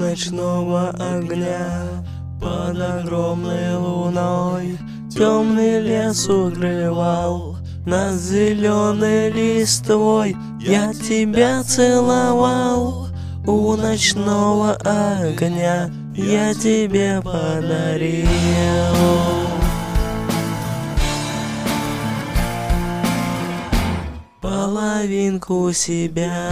ночного огня. Под огромной луной темный лес укрывал, над зеленой листвой я тебя целовал. У ночного огня я тебе подарил половинку себя.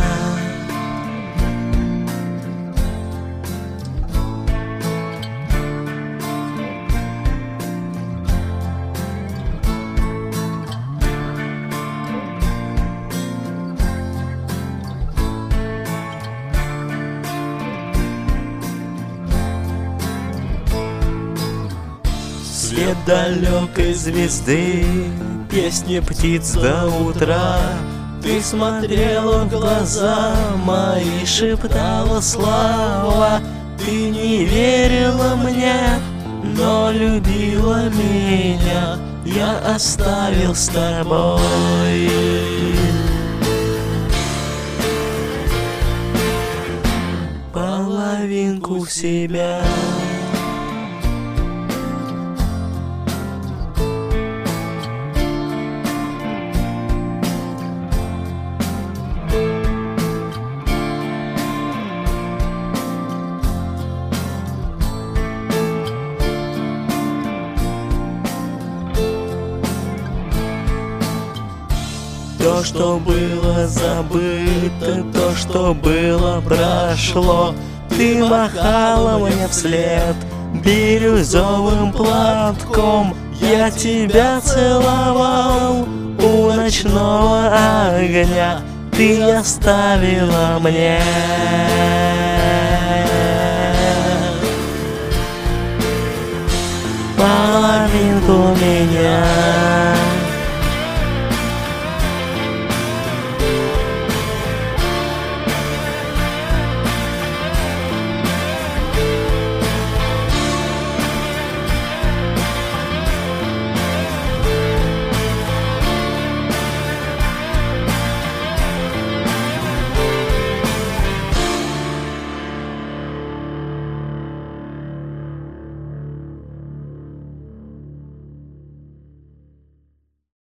Свет далекой звезды, песни птиц до утра. Ты смотрела в глаза мои, шептала слова. Ты не верила мне, но любила меня. Я оставил с тобой половинку себя. То, что было забыто, то, что было, прошло. Ты махала мне вслед бирюзовым платком. Я тебя целовал у ночного огня. Ты оставила мне половинку меня.